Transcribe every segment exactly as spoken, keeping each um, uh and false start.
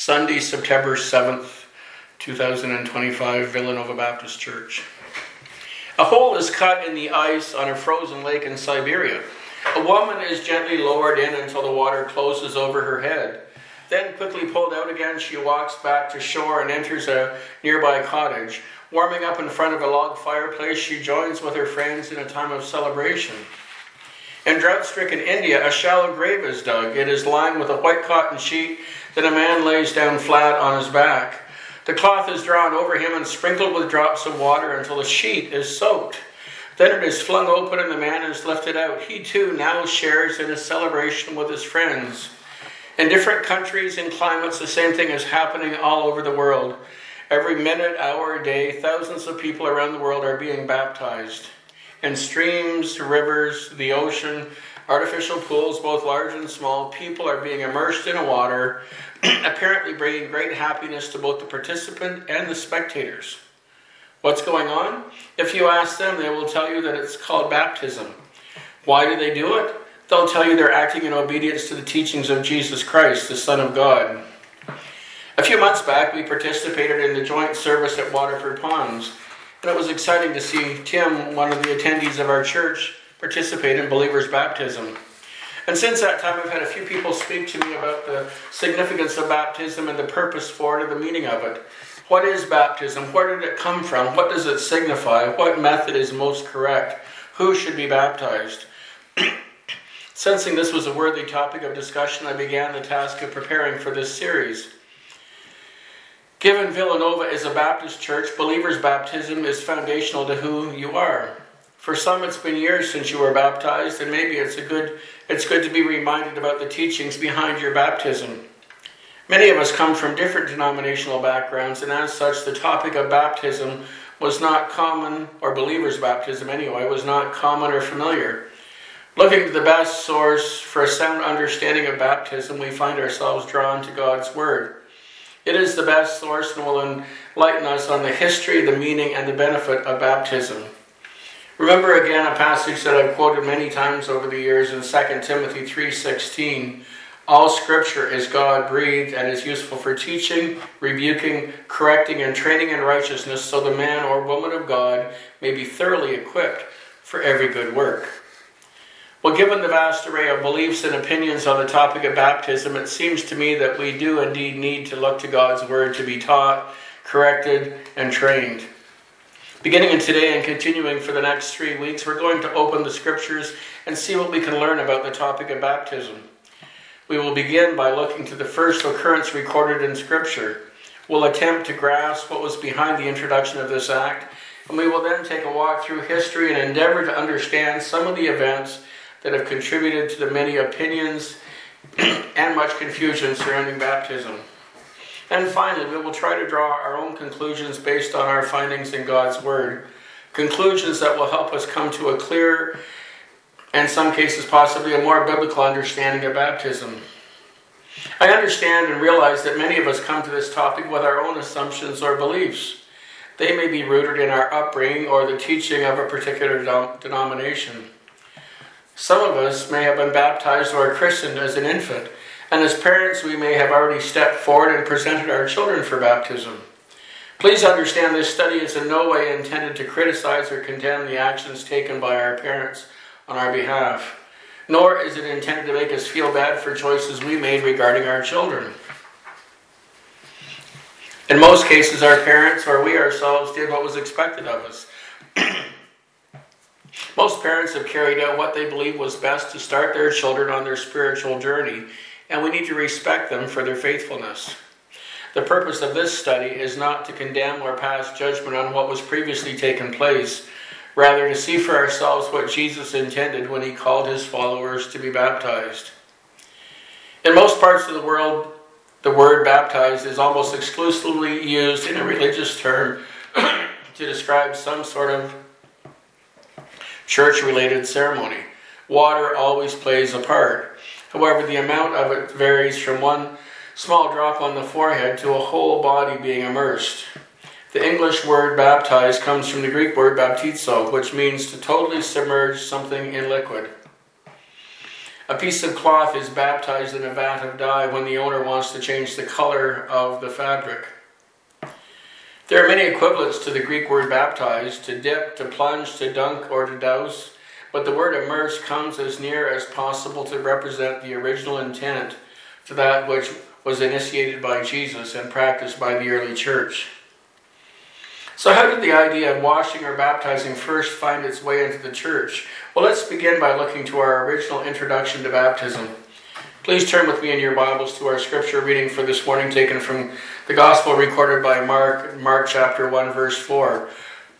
Sunday, September seventh, two thousand twenty-five, Villanova Baptist Church. A hole is cut in the ice on a frozen lake in Siberia. A woman is gently lowered in until the water closes over her head. Then, quickly pulled out again, she walks back to shore and enters a nearby cottage. Warming up in front of a log fireplace, she joins with her friends in a time of celebration. In drought-stricken India, a shallow grave is dug. It is lined with a white cotton sheet. Then a man lays down flat on his back. The cloth is drawn over him and sprinkled with drops of water until the sheet is soaked. Then it is flung open and the man is lifted out. He too now shares in a celebration with his friends. In different countries and climates, the same thing is happening all over the world. Every minute, hour, day, thousands of people around the world are being baptized. In streams, rivers, the ocean, artificial pools, both large and small, people are being immersed in water, apparently bringing great happiness to both the participant and the spectators. What's going on? If you ask them, they will tell you that it's called baptism. Why do they do it? They'll tell you they're acting in obedience to the teachings of Jesus Christ, the Son of God. A few months back, we participated in the joint service at Waterford Ponds, and it was exciting to see Tim, one of the attendees of our church, participate in believers' baptism. And since that time, I've had a few people speak to me about the significance of baptism and the purpose for it and the meaning of it. What is baptism? Where did it come from? What does it signify? What method is most correct? Who should be baptized? Sensing this was a worthy topic of discussion, I began the task of preparing for this series. Given Villanova is a Baptist church, believers' baptism is foundational to who you are. For some, it's been years since you were baptized, and maybe it's a good it's good to be reminded about the teachings behind your baptism. Many of us come from different denominational backgrounds, and as such, the topic of baptism was not common, or believers' baptism anyway, was not common or familiar. Looking to the best source for a sound understanding of baptism, we find ourselves drawn to God's Word. It is the best source and will enlighten us on the history, the meaning, and the benefit of baptism. Remember again a passage that I've quoted many times over the years in Second Timothy three sixteen. All Scripture is God-breathed and is useful for teaching, rebuking, correcting, and training in righteousness, so the man or woman of God may be thoroughly equipped for every good work. Well, given the vast array of beliefs and opinions on the topic of baptism, it seems to me that we do indeed need to look to God's Word to be taught, corrected, and trained. Beginning in today and continuing for the next three weeks, we're going to open the Scriptures and see what we can learn about the topic of baptism. We will begin by looking to the first occurrence recorded in Scripture. We'll attempt to grasp what was behind the introduction of this act, and we will then take a walk through history and endeavor to understand some of the events that have contributed to the many opinions and much confusion surrounding baptism. And finally, we will try to draw our own conclusions based on our findings in God's Word. Conclusions that will help us come to a clearer, and in some cases possibly a more biblical understanding of baptism. I understand and realize that many of us come to this topic with our own assumptions or beliefs. They may be rooted in our upbringing or the teaching of a particular denomination. Some of us may have been baptized or christened as an infant, and as parents we may have already stepped forward and presented our children for baptism. Please understand this study is in no way intended to criticize or condemn the actions taken by our parents on our behalf, nor is it intended to make us feel bad for choices we made regarding our children. In most cases, our parents or we ourselves did what was expected of us. Most parents have carried out what they believe was best to start their children on their spiritual journey, and we need to respect them for their faithfulness. The purpose of this study is not to condemn or pass judgment on what was previously taken place, rather to see for ourselves what Jesus intended when he called his followers to be baptized. In most parts of the world, the word baptized is almost exclusively used in a religious term to describe some sort of church-related ceremony. Water always plays a part. However, the amount of it varies from one small drop on the forehead to a whole body being immersed. The English word baptize comes from the Greek word baptizo, which means to totally submerge something in liquid. A piece of cloth is baptized in a vat of dye when the owner wants to change the color of the fabric. There are many equivalents to the Greek word baptize: to dip, to plunge, to dunk, or to douse. But the word immerse comes as near as possible to represent the original intent to that which was initiated by Jesus and practiced by the early church. So how did the idea of washing or baptizing first find its way into the church? Well, let's begin by looking to our original introduction to baptism. Please turn with me in your Bibles to our scripture reading for this morning, taken from the Gospel recorded by Mark, Mark chapter one, verse four.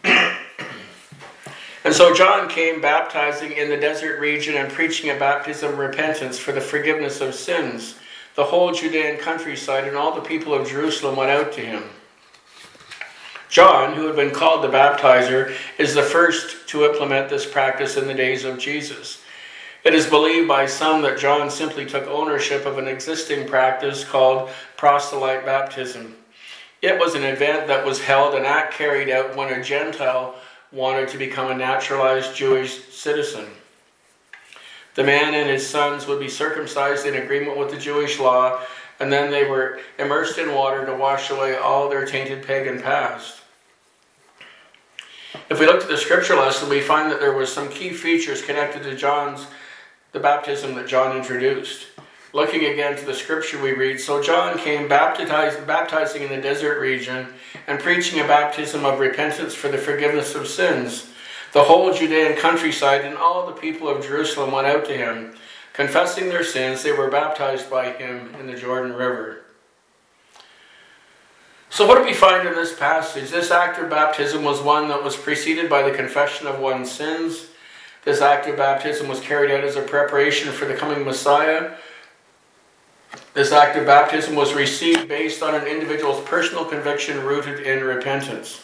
And so John came baptizing in the desert region and preaching a baptism of repentance for the forgiveness of sins. The whole Judean countryside and all the people of Jerusalem went out to him. John, who had been called the baptizer, is the first to implement this practice in the days of Jesus. It is believed by some that John simply took ownership of an existing practice called proselyte baptism. It was an event that was held, an act carried out when a Gentile wanted to become a naturalized Jewish citizen. The man and his sons would be circumcised in agreement with the Jewish law, and then they were immersed in water to wash away all their tainted pagan past. If we look at the scripture lesson, we find that there were some key features connected to John's, the baptism that John introduced. Looking again to the scripture we read, so John came baptized, baptizing in the desert region and preaching a baptism of repentance for the forgiveness of sins. The whole Judean countryside and all the people of Jerusalem went out to him. Confessing their sins, they were baptized by him in the Jordan River. So what do we find in this passage? This act of baptism was one that was preceded by the confession of one's sins. This act of baptism was carried out as a preparation for the coming Messiah. This act of baptism was received based on an individual's personal conviction rooted in repentance.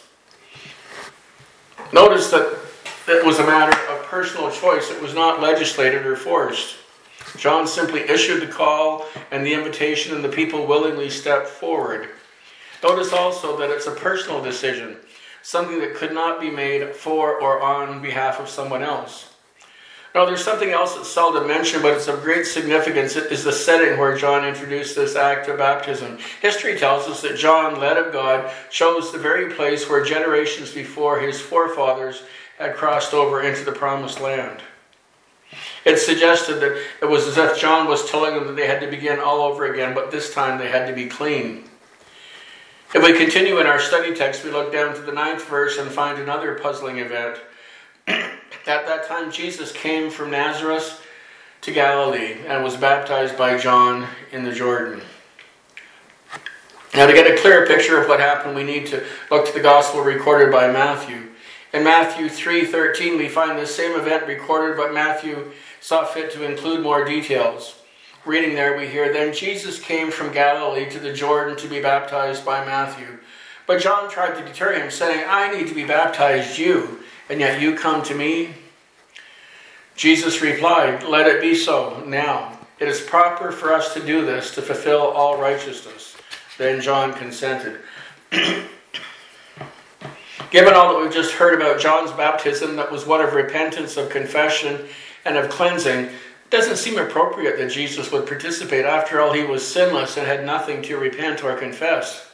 Notice that it was a matter of personal choice. It was not legislated or forced. John simply issued the call and the invitation, and the people willingly stepped forward. Notice also that it's a personal decision, something that could not be made for or on behalf of someone else. Now, there's something else that's seldom mentioned, but it's of great significance. It is the setting where John introduced this act of baptism. History tells us that John, led of God, chose the very place where generations before his forefathers had crossed over into the promised land. It suggested that it was as if John was telling them that they had to begin all over again, but this time they had to be clean. If we continue in our study text, we look down to the ninth verse and find another puzzling event. At that time, Jesus came from Nazareth to Galilee and was baptized by John in the Jordan. Now, to get a clearer picture of what happened, we need to look to the gospel recorded by Matthew. In Matthew three thirteen, we find this same event recorded, but Matthew saw fit to include more details. Reading there, we hear, "Then Jesus came from Galilee to the Jordan to be baptized by Matthew. But John tried to deter him, saying, 'I need to be baptized you, and yet you come to me?' Jesus replied, 'Let it be so now. It is proper for us to do this to fulfill all righteousness.' Then John consented." Given all that we've just heard about John's baptism, that was one of repentance, of confession, and of cleansing, it doesn't seem appropriate that Jesus would participate. After all, he was sinless and had nothing to repent or confess.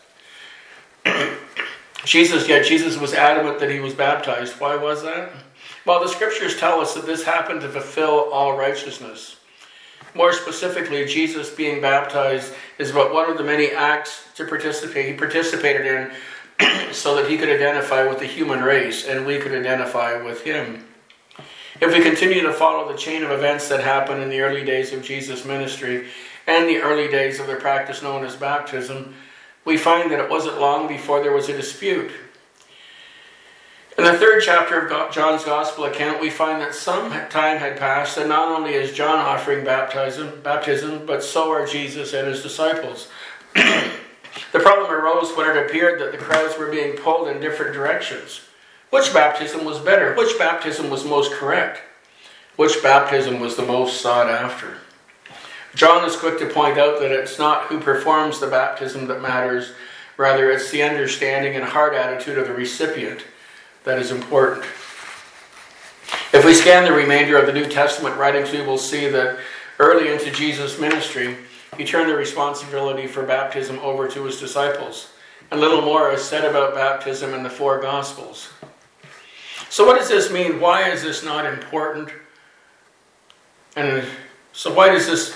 Jesus, yet Jesus was adamant that he was baptized. Why was that? Well, the scriptures tell us that this happened to fulfill all righteousness. More specifically, Jesus being baptized is but one of the many acts to participate. He participated in so that he could identify with the human race and we could identify with him. If we continue to follow the chain of events that happened in the early days of Jesus' ministry and the early days of the practice known as baptism, we find that it wasn't long before there was a dispute. In the third chapter of John's Gospel account, we find that some time had passed, and not only is John offering baptism, baptism, but so are Jesus and his disciples. The problem arose when it appeared that the crowds were being pulled in different directions. Which baptism was better? Which baptism was most correct? Which baptism was the most sought after? John is quick to point out that it's not who performs the baptism that matters, rather it's the understanding and heart attitude of the recipient that is important. If we scan the remainder of the New Testament writings, we will see that Early into Jesus' ministry, he turned the responsibility for baptism over to his disciples. And little more is said about baptism in the four Gospels. So what does this mean? Why is this not important? And so why does this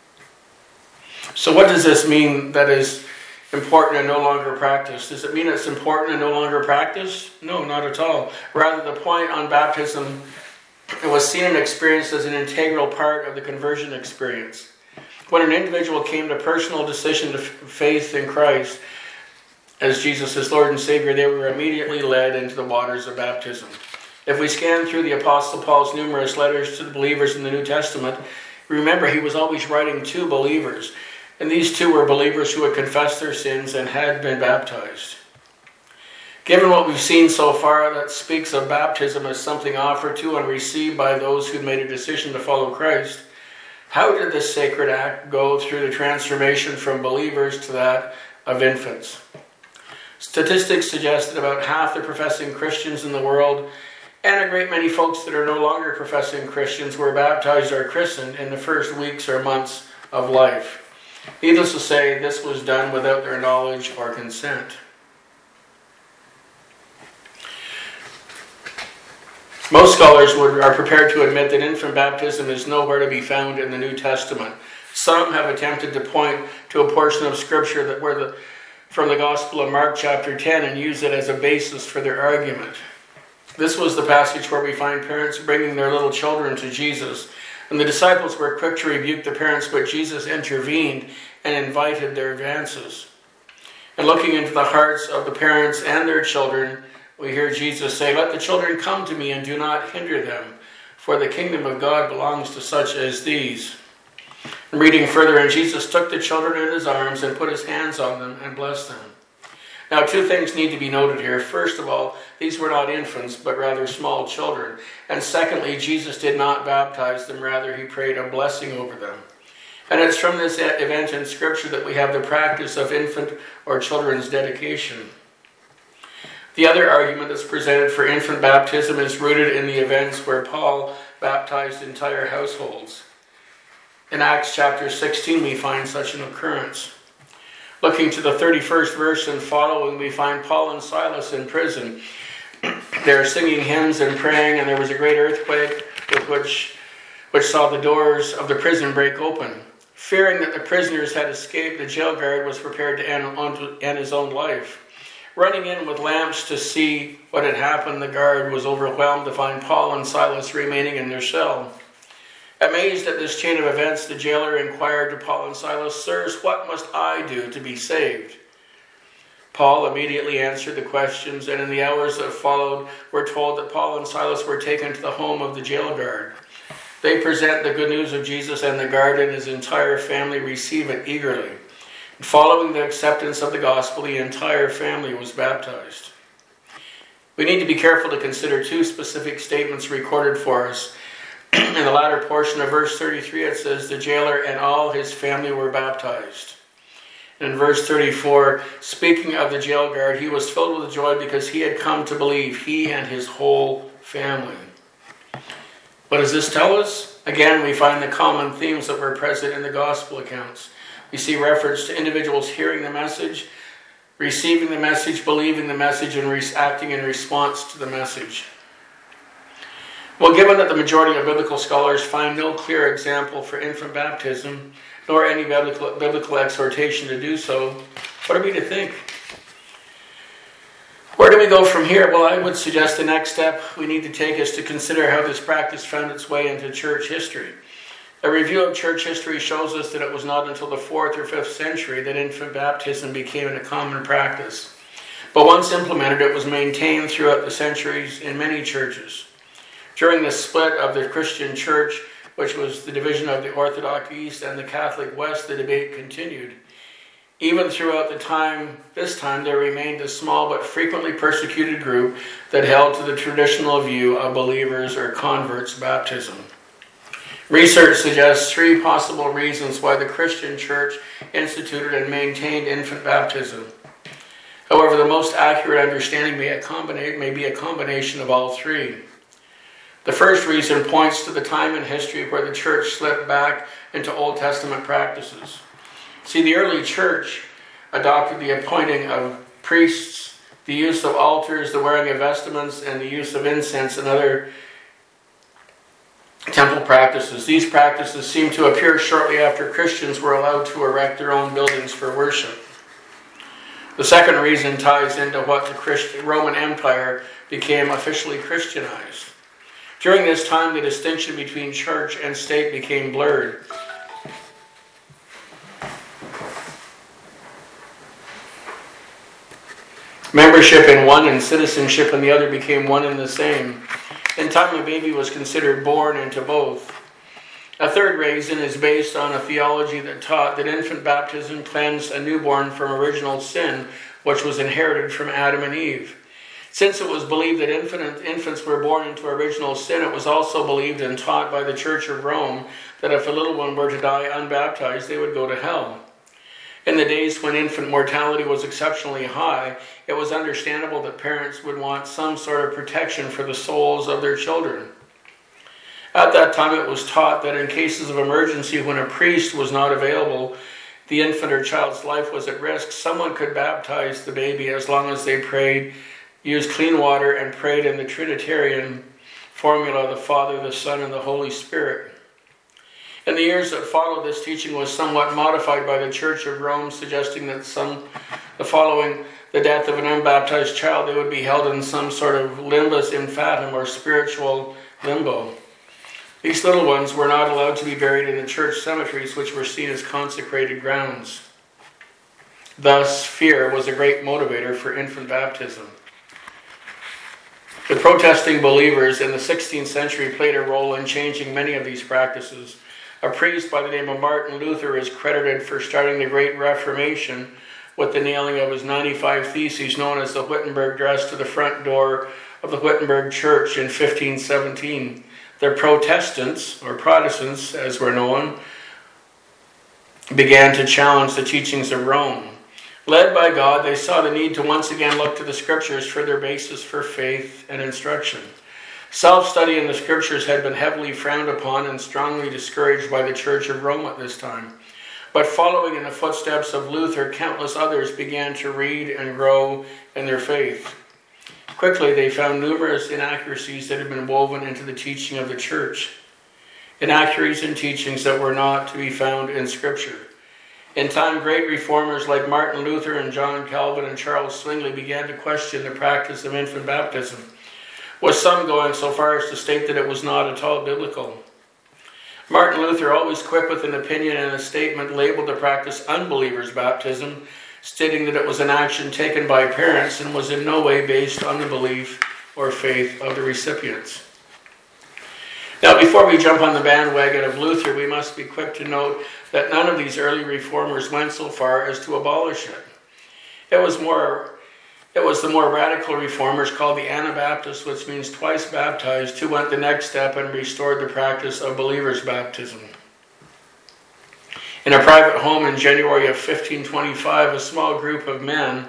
So what does this mean that is important and no longer practiced? Does it mean it's important and no longer practiced? No, not at all. Rather, the point on baptism, it was seen and experienced as an integral part of the conversion experience. When an individual came to personal decision to faith in Christ as Jesus as Lord and Savior, they were immediately led into the waters of baptism. If we scan through the Apostle Paul's numerous letters to the believers in the New Testament, remember he was always writing to believers. And these two were believers who had confessed their sins and had been baptized. Given what we've seen so far that speaks of baptism as something offered to and received by those who'd made a decision to follow Christ, how did this sacred act go through the transformation from believers to that of infants? Statistics suggest that about half the professing Christians in the world and a great many folks that are no longer professing Christians were baptized or christened in the first weeks or months of life. Needless to say, this was done without their knowledge or consent. Most scholars would, are prepared to admit that infant baptism is nowhere to be found in the New Testament. Some have attempted to point to a portion of Scripture that were the, from the Gospel of Mark chapter ten and use it as a basis for their argument. This was the passage where we find parents bringing their little children to Jesus. And the disciples were quick to rebuke the parents, but Jesus intervened and invited their advances. And looking into the hearts of the parents and their children, we hear Jesus say, "Let the children come to me and do not hinder them, for the kingdom of God belongs to such as these." And reading further, and Jesus took the children in his arms and put his hands on them and blessed them. Now, two things need to be noted here. First of all, these were not infants, but rather small children. And secondly, Jesus did not baptize them. Rather, he prayed a blessing over them. And it's from this event in Scripture that we have the practice of infant or children's dedication. The other argument that's presented for infant baptism is rooted in the events where Paul baptized entire households. In Acts chapter sixteen, we find such an occurrence. Looking to the thirty-first verse and following, we find Paul and Silas in prison. They're singing hymns and praying, and there was a great earthquake with which, which saw the doors of the prison break open. Fearing that the prisoners had escaped, the jail guard was prepared to end, on, end his own life. Running in with lamps to see what had happened, the guard was overwhelmed to find Paul and Silas remaining in their cell. Amazed at this chain of events, the jailer inquired to Paul and Silas, "Sirs, what must I do to be saved?" Paul immediately answered the questions, and in the hours that followed, we're told that Paul and Silas were taken to the home of the jail guard. They present the good news of Jesus, and the guard and his entire family receive it eagerly. Following the acceptance of the gospel, the entire family was baptized. We need to be careful to consider two specific statements recorded for us. In the latter portion of verse thirty-three, it says, "The jailer and all his family were baptized." In verse thirty-four, speaking of the jail guard, he was filled with joy because he had come to believe, he and his whole family. What does this tell us? Again, we find the common themes that were present in the gospel accounts. We see reference to individuals hearing the message, receiving the message, believing the message, and re- acting in response to the message. Well, given that the majority of biblical scholars find no clear example for infant baptism, nor any biblical, biblical exhortation to do so, what are we to think? Where do we go from here? Well, I would suggest the next step we need to take is to consider how this practice found its way into church history. A review of church history shows us that it was not until the fourth or fifth century that infant baptism became a common practice. But once implemented, it was maintained throughout the centuries in many churches. During the split of the Christian church, which was the division of the Orthodox East and the Catholic West, the debate continued. Even throughout the time, this time, there remained a small but frequently persecuted group that held to the traditional view of believers' or converts' baptism. Research suggests three possible reasons why the Christian church instituted and maintained infant baptism. However, the most accurate understanding may, a may be a combination of all three. The first reason points to the time in history where the church slipped back into Old Testament practices. See, the early church adopted the appointing of priests, the use of altars, the wearing of vestments, and the use of incense and other temple practices. These practices seem to appear shortly after Christians were allowed to erect their own buildings for worship. The second reason ties into what the Christian, Roman Empire became officially Christianized. During this time, the distinction between church and state became blurred. Membership in one and citizenship in the other became one and the same. In time, a baby was considered born into both. A third reason is based on a theology that taught that infant baptism cleansed a newborn from original sin, which was inherited from Adam and Eve. Since it was believed that infant, infants were born into original sin, it was also believed and taught by the Church of Rome that if a little one were to die unbaptized, they would go to hell. In the days when infant mortality was exceptionally high, it was understandable that parents would want some sort of protection for the souls of their children. At that time, it was taught that in cases of emergency, when a priest was not available, the infant or child's life was at risk, someone could baptize the baby as long as they prayed, used clean water, and prayed in the Trinitarian formula, the Father, the Son, and the Holy Spirit. In the years that followed, this teaching was somewhat modified by the Church of Rome, suggesting that some, the following the death of an unbaptized child, they would be held in some sort of limbus infantum, or spiritual limbo. These little ones were not allowed to be buried in the church cemeteries, which were seen as consecrated grounds. Thus, fear was a great motivator for infant baptism. The protesting believers in the sixteenth century played a role in changing many of these practices. A priest by the name of Martin Luther is credited for starting the Great Reformation with the nailing of his ninety-five Theses, known as the Wittenberg dress, to the front door of the Wittenberg Church in fifteen seventeen. The Protestants, or Protestants as we're known, began to challenge the teachings of Rome. Led by God, they saw the need to once again look to the Scriptures for their basis for faith and instruction. Self-study in the Scriptures had been heavily frowned upon and strongly discouraged by the Church of Rome at this time. But following in the footsteps of Luther, countless others began to read and grow in their faith. Quickly, they found numerous inaccuracies that had been woven into the teaching of the Church. Inaccuracies and teachings that were not to be found in Scripture. In time, great reformers like Martin Luther and John Calvin and Charles Zwingli began to question the practice of infant baptism, with some going so far as to state that it was not at all biblical. Martin Luther, always quick with an opinion and a statement, labeled the practice unbelievers' baptism, stating that it was an action taken by parents and was in no way based on the belief or faith of the recipients. Now, before we jump on the bandwagon of Luther, we must be quick to note that none of these early reformers went so far as to abolish it. It was more, it was the more radical reformers called the Anabaptists, which means twice baptized, who went the next step and restored the practice of believers' baptism. In a private home in January of fifteen twenty-five, a small group of men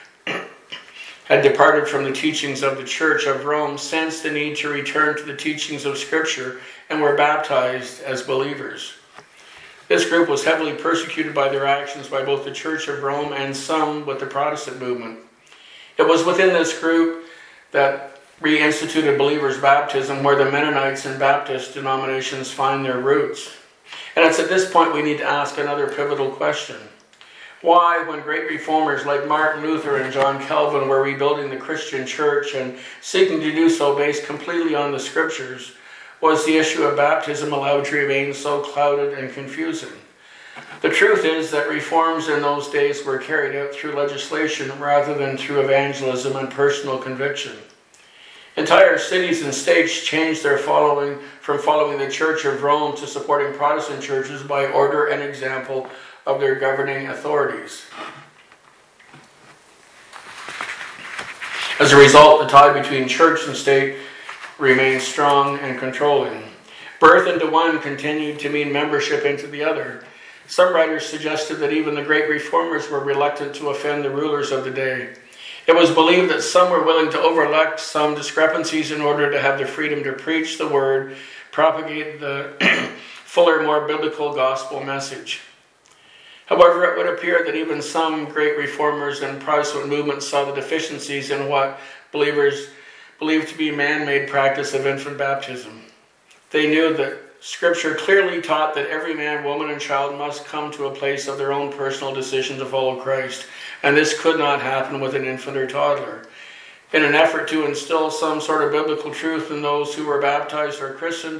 had departed from the teachings of the Church of Rome, sensed the need to return to the teachings of Scripture, and were baptized as believers. This group was heavily persecuted by their actions by both the Church of Rome and some with the Protestant movement. It was within this group that reinstituted believers' baptism, where the Mennonites and Baptist denominations find their roots. And it's at this point we need to ask another pivotal question. Why, when great reformers like Martin Luther and John Calvin were rebuilding the Christian church and seeking to do so based completely on the Scriptures, was the issue of baptism allowed to remain so clouded and confusing? The truth is that reforms in those days were carried out through legislation rather than through evangelism and personal conviction. Entire cities and states changed their following from following the Church of Rome to supporting Protestant churches by order and example of their governing authorities. As a result, the tie between church and state remained strong and controlling. Birth into one continued to mean membership into the other. Some writers suggested that even the great reformers were reluctant to offend the rulers of the day. It was believed that some were willing to overlook some discrepancies in order to have the freedom to preach the word, propagate the fuller, more biblical gospel message. However, it would appear that even some great reformers and Protestant movements saw the deficiencies in what believers believed to be man-made practice of infant baptism. They knew that Scripture clearly taught that every man, woman, and child must come to a place of their own personal decision to follow Christ, and this could not happen with an infant or toddler. In an effort to instill some sort of biblical truth in those who were baptized or christened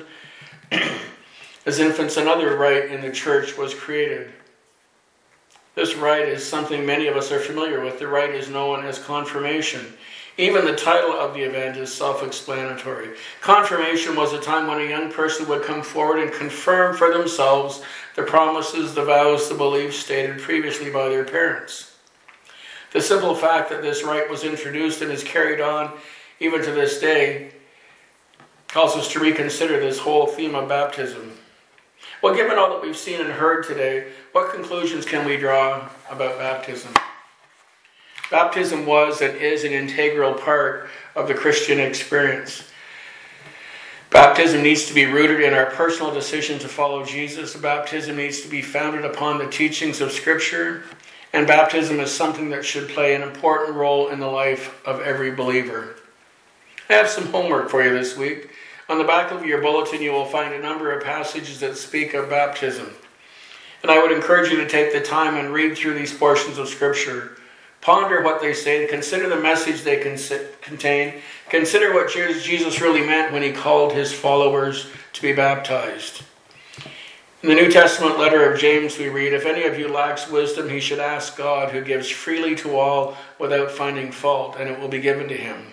as infants, another rite in the church was created. This rite is something many of us are familiar with. The rite is known as confirmation. Even the title of the event is self-explanatory. Confirmation was a time when a young person would come forward and confirm for themselves the promises, the vows, the beliefs stated previously by their parents. The simple fact that this rite was introduced and is carried on even to this day calls us to reconsider this whole theme of baptism. Well, given all that we've seen and heard today, what conclusions can we draw about baptism? Baptism was and is an integral part of the Christian experience. Baptism needs to be rooted in our personal decision to follow Jesus. Baptism needs to be founded upon the teachings of Scripture. And baptism is something that should play an important role in the life of every believer. I have some homework for you this week. On the back of your bulletin, you will find a number of passages that speak of baptism. And I would encourage you to take the time and read through these portions of Scripture. Ponder what they say. Consider the message they contain. Consider what Jesus really meant when he called his followers to be baptized. In the New Testament letter of James we read, "If any of you lacks wisdom, he should ask God, who gives freely to all without finding fault, and it will be given to him."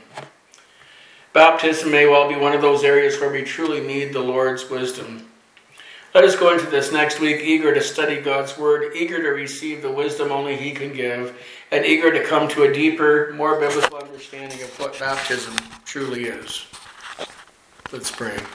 Baptism may well be one of those areas where we truly need the Lord's wisdom. Let us go into this next week eager to study God's Word, eager to receive the wisdom only he can give, and eager to come to a deeper, more biblical understanding of what baptism truly is. Let's pray.